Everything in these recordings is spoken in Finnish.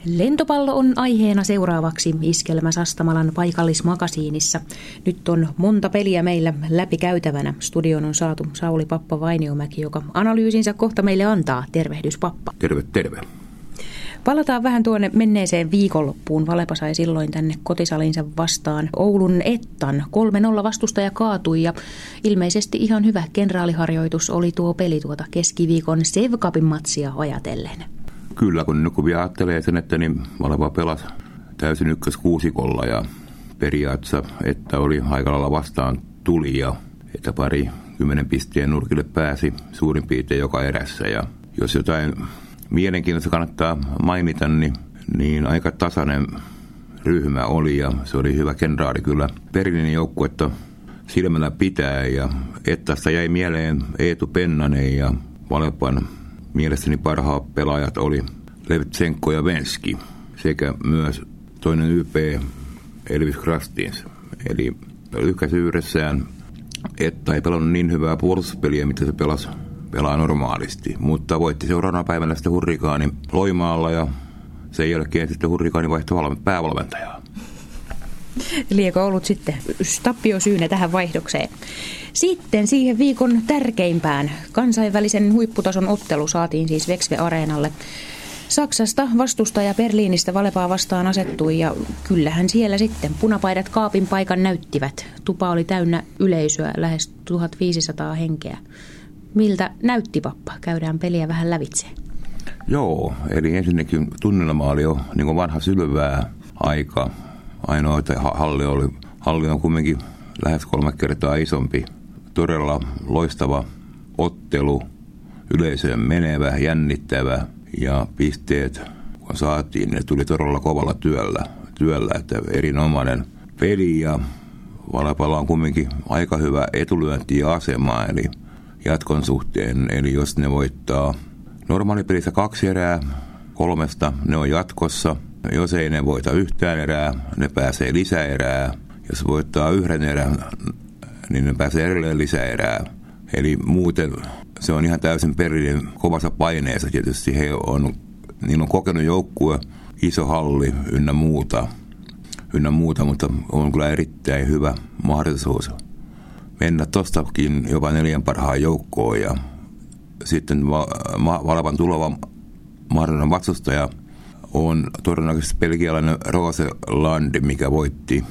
Lentopallo on aiheena seuraavaksi Iskelmä Sastamalan paikallismakasiinissa. Nyt on monta peliä meillä läpikäytävänä. Studioon on saatu Sauli Pappa Vainiomäki, joka analyysinsä kohta meille antaa. Tervehdys Pappa. Terve. Palataan vähän tuonne menneeseen viikonloppuun. Valepa sai silloin tänne kotisalinsa vastaan Oulun Ettan. 3-0 vastustaja kaatui ja ilmeisesti ihan hyvä kenraaliharjoitus oli tuo peli tuota keskiviikon Sev Cupin matsia ajatellen. Kyllä, kun vielä ajattelee sen, että niin Valepa pelasi täysin ykköskuusikolla ja periaatteessa, että oli aika lailla vastaan tuli ja että pari 10 pisteen nurkille pääsi suurin piirtein joka erässä. Ja jos jotain mielenkiintoista kannattaa mainita, niin aika tasainen ryhmä oli ja se oli hyvä kenraali kyllä. Berliinin joukkuetta silmällä pitää ja Ettasta jäi mieleen Eetu Pennanen ja Valepan mielestäni parhaat pelaajat oli Levtsenko ja Venski sekä myös toinen YP Elvis Krastins. Eli lyhkäisyydessään Etta ei pelannut niin hyvää puolustuspeliä, mitä se pelaa normaalisti, mutta voitti seuraavana päivänä sitten Hurrikaani Loimaalla ja sen jälkeen sitten Hurrikaani vaihtoi päävalmentajaa. Liekö ollut sitten tappiosyynä tähän vaihdokseen? Sitten siihen viikon tärkeimpään kansainvälisen huipputason ottelu saatiin siis Wexve-areenalle. Saksasta vastustaja Berliinistä Valepaa vastaan asettui ja kyllähän siellä sitten punapaidat kaapin paikan näyttivät. Tupa oli täynnä yleisöä, lähes 1500 henkeä. Miltä näytti Pappa? Käydään peliä vähän lävitse. Joo, eli ensinnäkin tunnelma oli jo niin kuin vanha sylvää aika. Ainoa, että halli on kuitenkin lähes 3 kertaa isompi. Todella loistava ottelu, yleisöön menevä, jännittävä ja pisteet kun saatiin, ne tuli todella kovalla työllä, että erinomainen peli ja Valepalla on kuitenkin aika hyvä etulyönti ja asema, eli jatkon suhteen, eli jos ne voittaa normaalipelissä 2 erää 3, ne on jatkossa. Jos ei ne voita yhtään erää, ne pääsee lisäerää. Jos voittaa 1 erän, niin ne pääsee edelleen lisäerää. Eli muuten se on ihan täysin Berliinin kovassa paineessa. Tietysti niillä on kokenut joukkue, iso halli ynnä muuta, mutta on kyllä erittäin hyvä mahdollisuus mennä tostakin jopa 4 parhaan joukkoon ja sitten Valepan tuleva mahdollinen vastustaja on todennäköisesti belgialainen Roseland, mikä voitti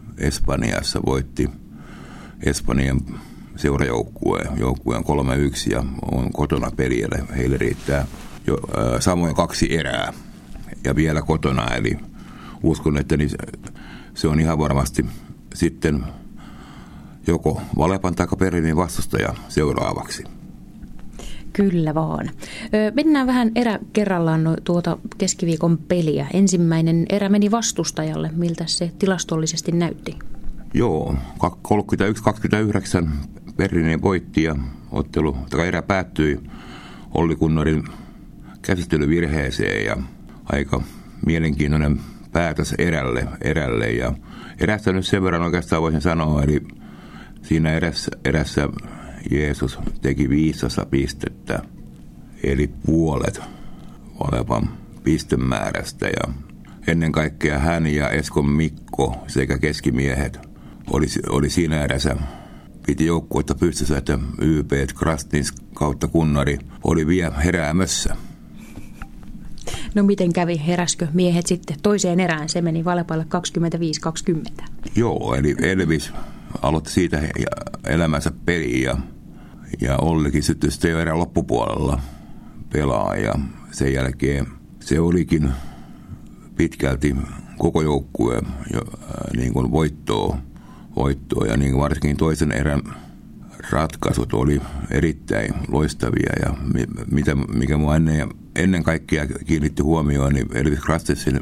Espanjan seurajoukkueen 3-1 ja on kotona peliä. Heille riittää jo samoin 2 erää ja vielä kotona, eli uskon, että se on ihan varmasti sitten joko Valepan tai Berliinin vastustaja seuraavaksi. Kyllä vaan. Mennään vähän erä kerrallaan tuota keskiviikon peliä. Ensimmäinen erä meni vastustajalle. Miltä se tilastollisesti näytti? Joo, 31-29 Berliinin voitti ja erä päättyi Olli Gunnarin käsittelyvirheeseen ja aika mielenkiintoinen päätös erälle. Ja erästä nyt sen verran oikeastaan voisin sanoa, eli siinä erässä Jeesus teki 500 pistettä, eli puolet Valepan pistemäärästä. Ja ennen kaikkea hän ja Eskon Mikko sekä keskimiehet oli siinä erässä. Piti joukkuetta pystyssä, että YP, Krastins kautta Kunnari oli vielä heräämössä. No miten kävi? Heräskö miehet sitten toiseen erään? Se meni Valepalle 25-20. Joo, eli Elvis aloitti siitä elämänsä peliä ja Ollikin sitten jo erään loppupuolella pelaa ja sen jälkeen se olikin pitkälti koko joukkue niin kuin voittoa ja niin kuin varsinkin toisen erän ratkaisut oli erittäin loistavia ja mikä minua ennen kaikkea kiinnitti huomioon, niin Elvis Krastinsin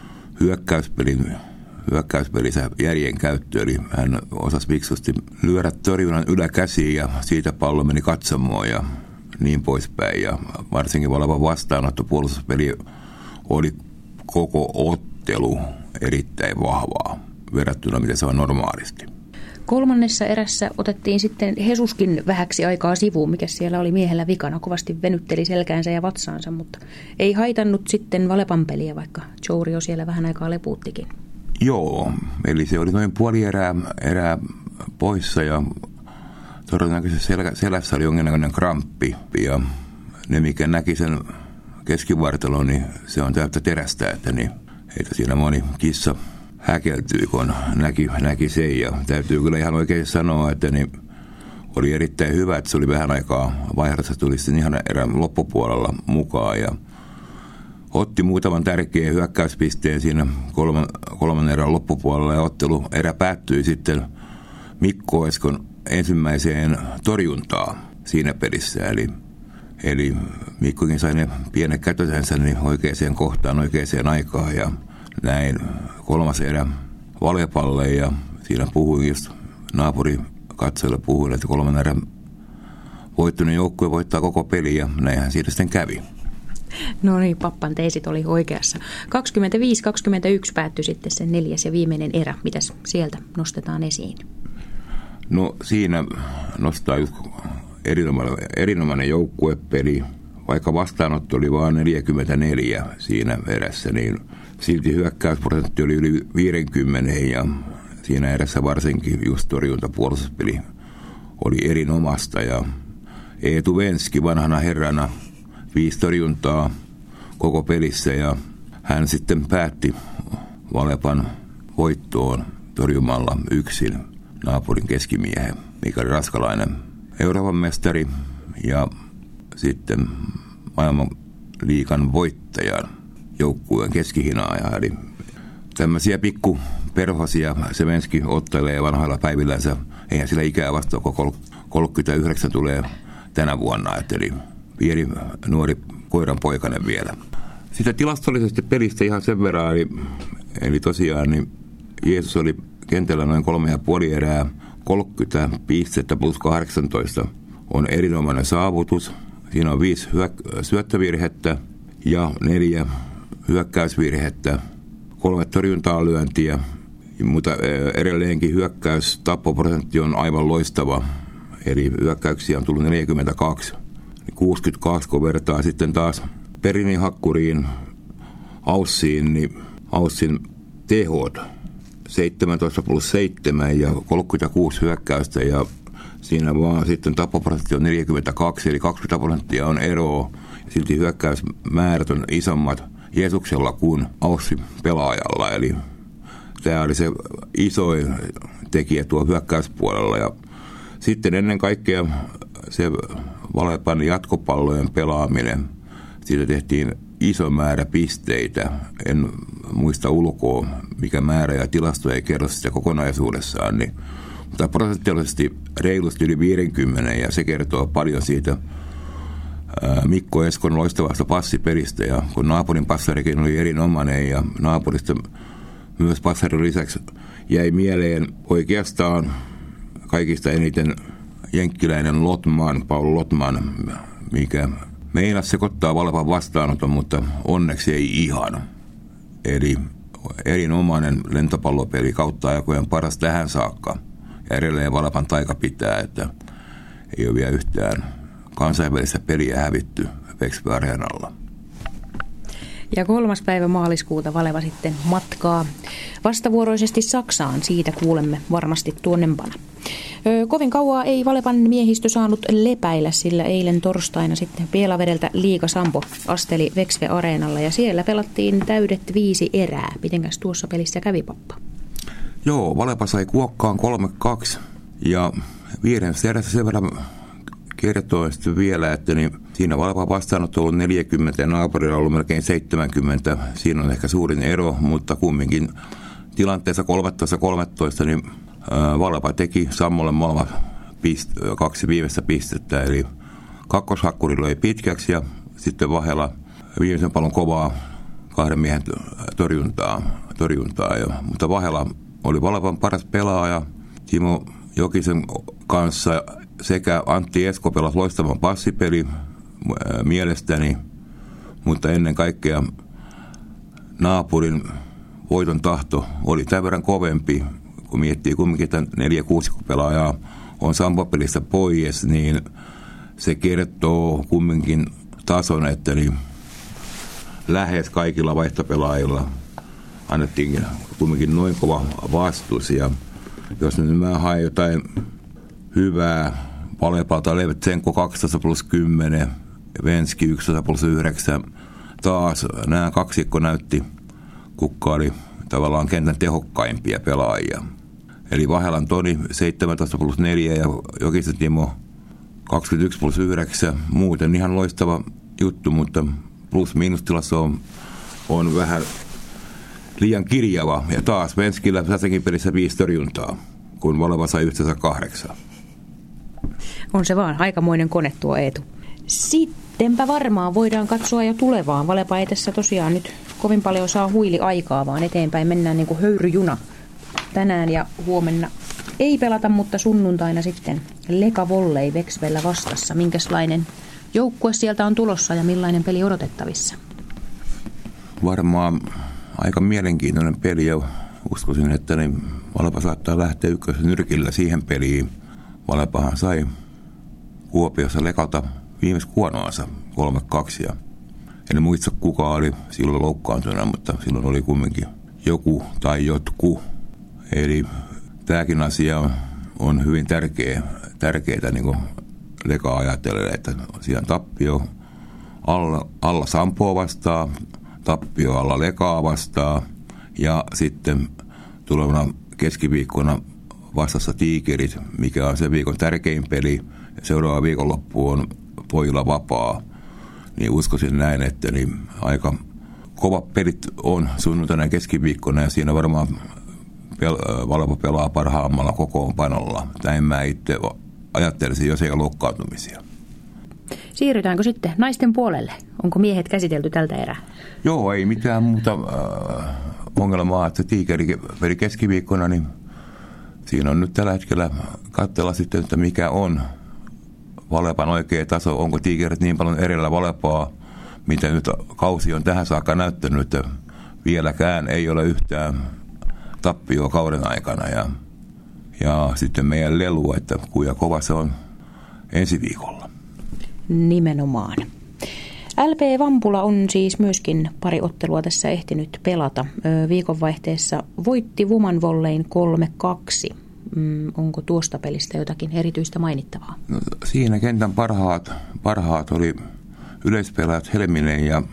hyökkäyspelissä järjen käyttö, eli hän osasi fiksusti lyödä torjunnan yläkäsiin ja siitä pallo meni katsomoon ja niin poispäin. Ja varsinkin Valepan vastaanottopuolustuspeli oli koko ottelu erittäin vahvaa verrattuna mitä se on normaalisti. Kolmannessa erässä otettiin sitten Hesuskin vähäksi aikaa sivuun, mikä siellä oli miehellä vikana. Kovasti venytteli selkäänsä ja vatsaansa, mutta ei haitannut sitten Valepan peliä, vaikka Jourio siellä vähän aikaa lepuuttikin. Joo, eli se oli noin puoli erää poissa ja todennäköisesti selässä oli jonkinlainen kramppi. Ja ne, mikä näki sen keskivartalon, niin se on täyttä terästä, että niin, heitä siinä moni kissa häkeltyi, kun näki sen. Ja täytyy kyllä ihan oikein sanoa, että niin oli erittäin hyvä, että se oli vähän aikaa vaihdossa, tuli sitten ihan erään loppupuolella mukaan ja otti muutaman tärkeän hyökkäyspisteen siinä kolmannen erän loppupuolella ja erä päättyi sitten Mikko Eskon ensimmäiseen torjuntaan siinä pelissä. Eli Mikkokin sai ne pienet kätösensä niin oikeaan kohtaan oikeaan aikaan ja näin kolmas erä Valepalle ja siinä puhuin just naapurikatsojille puhuin, että kolmannen erän voittunut joukkue voittaa koko peli ja näinhän siitä sitten kävi. No niin, pappan teisit oli oikeassa. 25-21 päättyi sitten sen neljäs ja viimeinen erä. Mitäs sieltä nostetaan esiin? No siinä nostaa just erinomainen joukkuepeli. Vaikka vastaanotto oli vain 44 siinä erässä, niin silti hyökkäysprosentti oli yli 50 ja siinä erässä varsinkin just torjuntapuolustuspeli oli erinomasta. Ja Eetu Venski vanhana herrana 5 torjuntaa koko pelissä ja hän sitten päätti Valepan voittoon torjumalla yksin naapurin keskimiehen Mikael Raskalainen, Euroopan mestari ja sitten maailman liigan voittajan joukkueen keskihinaaja. Eli tämmöisiä pikkuperhosia se Venski ottelee vanhoilla päivillänsä. Eihän sillä ikää vasta, kun 39 tulee tänä vuonna, eli pieni nuori koiran poikainen vielä. Sitä tilastollisesti pelistä ihan sen verran, eli tosiaan niin Jeesus oli kentällä noin 3,5 erää, 30 pistettä plus 18 on erinomainen saavutus. Siinä on 5 syöttövirhettä ja 4 hyökkäysvirhettä, 3 torjuntaa lyöntiä, mutta edelleenkin hyökkäystappoprosentti on aivan loistava, eli hyökkäyksiä on tullut 42. 62, kun vertaa sitten taas Perinin Hakkuriin, Aussiin, niin Aussin tehot 17 plus 7 ja 36 hyökkäystä ja siinä vaan sitten tappoprosentti on 42, eli 20% on eroa. Silti hyökkäysmäärät on isommat Jeesuksella kuin Aussin pelaajalla, eli tämä oli se isoin tekijä tuo hyökkäyspuolella ja sitten ennen kaikkea se Valepan jatkopallojen pelaaminen. Siitä tehtiin iso määrä pisteitä. En muista ulkoa, mikä määrä ja tilasto ei kerro sitä kokonaisuudessaan. Mutta prosentuaalisesti reilusti yli 50 ja se kertoo paljon siitä Mikko Eskon loistavasta passipelistä. Ja kun naapurin passarikin oli erinomainen ja naapurista myös passarin lisäksi jäi mieleen oikeastaan kaikista eniten jenkkiläinen Paul Lotman, mikä meinasi sekoittaa Valepan vastaanoton, mutta onneksi ei ihan. Eli erinomainen lentopallopeli kautta aikojen paras tähän saakka. Ja edelleen Valepan taika pitää, että ei ole vielä yhtään kansainvälistä peliä hävitty Vexve Areenalla. Ja 3. päivä maaliskuuta Valeva sitten matkaa vastavuoroisesti Saksaan. Siitä kuulemme varmasti tuonnempana. Kovin kauaa ei Valepan miehistö saanut lepäillä, sillä eilen torstaina sitten Pielavedeltä Liiga Sampo asteli Vexve Areenalla ja siellä pelattiin täydet 5 erää. Mitenkäs tuossa pelissä kävi, pappa? Joo, Valepa sai kuokkaan 3-2 ja 5. erässä sen verran kertoo sitten vielä, että niin siinä Valepan vastaanotto on ollut 40 ja naapurilla on ollut melkein 70. Siinä on ehkä suurin ero, mutta kumminkin tilanteessa 13-13 niin Valepa teki Sammolle molemmat 2 viimeistä pistettä, eli kakkoshakkuri löi pitkäksi ja sitten Vahela viimeisen pallon kovaa 2 miehen torjuntaa. Mutta Vahela oli Valepan paras pelaaja Timo Jokisen kanssa sekä Antti Esko pelasi loistavan passipeli mielestäni, mutta ennen kaikkea naapurin voiton tahto oli tämän verran kovempi, kun miettii kumminkin, että 4-6 pelaajaa on Sampo-pelistä pois, niin se kertoo kumminkin tason, että niin lähes kaikilla vaihtopelaajilla annettiin kumminkin noin kova vastus. Ja jos nyt mä haen jotain hyvää Valepalta, Levtsenko 12+10, Venski 11+9, taas nämä kaksikko näytti, kuka oli tavallaan kentän tehokkaimpia pelaajia. Eli Vahelan Toni 17+4 ja Jokisen Timo 21+9. Muuten ihan loistava juttu, mutta plus-miinustilassa on vähän liian kirjava. Ja taas Venskillä tässäkin pelissä 5 torjuntaa, kun Valeva sai yhteensä 8. On se vaan aikamoinen kone tuo Eetu. Sittenpä varmaan voidaan katsoa jo tulevaan. Valepa ei tässä tosiaan nyt kovin paljon saa huiliaikaa, vaan eteenpäin mennään niin kuin höyryjuna. Tänään ja huomenna ei pelata, mutta sunnuntaina sitten Leka Volley Vexvellä vastassa. Minkälainen joukkue sieltä on tulossa ja millainen peli odotettavissa? Varmaan aika mielenkiintoinen peli ja uskoisin, että niin Valepa saattaa lähteä ykkösnyrkillä siihen peliin. Valepahan sai Kuopiossa Lekalta viimeis kuonoansa 3-2. En muista kuka oli silloin loukkaantuna, mutta silloin oli kumminkin joku tai jotku. Eli tämäkin asia on hyvin tärkeää niin kuin Leka ajattelee, että siinä tappio alla Sampoa vastaan, tappio alla Lekaa vastaan ja sitten tulevana keskiviikkona vastassa Tiikerit, mikä on se viikon tärkein peli. Seuraava viikonloppu on pojilla vapaa. Niin uskoisin näin, että niin aika kovat pelit on sunnuntaina keskiviikkona ja siinä varmaan Valepa pelaa parhaammalla kokoonpanolla. Näin mä itse ajattelisin, jos ei ole loukkaantumisia. Siirrytäänkö sitten naisten puolelle? Onko miehet käsitelty tältä erää? Joo, ei mitään muuta ongelmaa, että Tiikeri peli keskiviikkona, niin siinä on nyt tällä hetkellä katsella sitten, että mikä on Valepan oikea taso. Onko Tiikerit niin paljon erillä Valepaa, mitä nyt kausi on tähän saakka näyttänyt, että vieläkään ei ole yhtään tappioa kauden aikana. Ja sitten meidän lelu, että kuinka kova se on ensi viikolla. Nimenomaan. LP Vampula on siis myöskin pari ottelua tässä ehtinyt pelata. Viikonvaihteessa voitti Woman Volleyn 3-2. Onko tuosta pelistä jotakin erityistä mainittavaa? No, siinä kentän parhaat oli yleispelaajat Helminen ja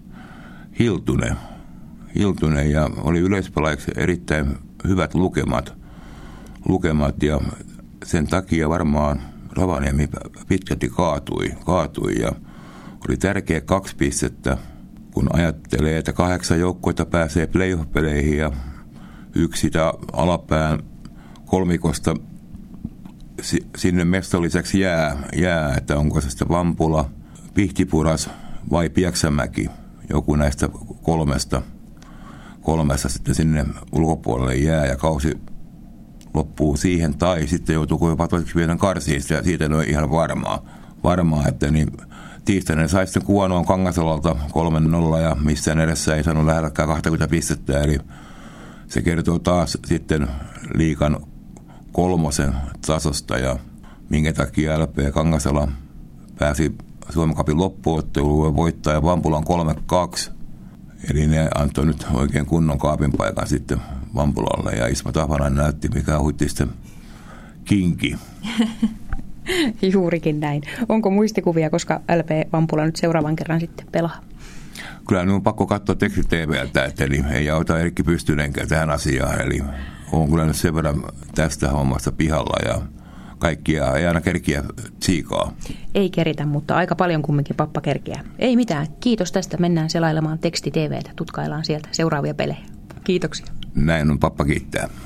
Hiltunen ja oli yleispelaajaksi erittäin hyvät lukemat ja sen takia varmaan Rovaniemi pitkälti kaatui ja oli tärkeä 2 pistettä, kun ajattelee, että 8 joukkuetta pääsee playoff-peleihin ja yksi sitä alapään kolmikosta sinne mestolliseksi jää, että onko se sitten Vampula, Pihtipudas vai Pieksämäki, joku näistä kolmesta sitten sinne ulkopuolelle jää ja kausi loppuu siihen, tai sitten joutuu jopa toiseksi vielä karsiin, siitä ei ole ihan varmaa, että niin tiistainen sai sitten Kuonoon Kangasalalta 3-0 ja missään edessä ei saanut lähelläkään 20 pistettä, eli se kertoo taas sitten liigan 3. tasosta ja minkä takia LP Kangasala pääsi Suomen Cupin loppuotteluun voittaa ja Vampulan 3-2. Eli ne antoi nyt oikein kunnon kaapin paikan sitten Vampulalle ja Isma Tapanen näytti, mikä huitti sitten kinki. Juurikin näin. Onko muistikuvia, koska LP Vampula nyt seuraavan kerran sitten pelaa? Kyllä nyt on pakko katsoa teksti-TV:ltä, että eli ei auta Erkki Pystynenkään tähän asiaan. Eli on kyllä nyt sen verran tästä hommasta pihalla ja kaikkia ei aina kerkiä tsiikaa. Ei keritä, mutta aika paljon kumminkin pappa kerkiää. Ei mitään. Kiitos tästä. Mennään selailemaan teksti-TV:tä. Tutkaillaan sieltä seuraavia pelejä. Kiitoksia. Näin on, pappa kiittää.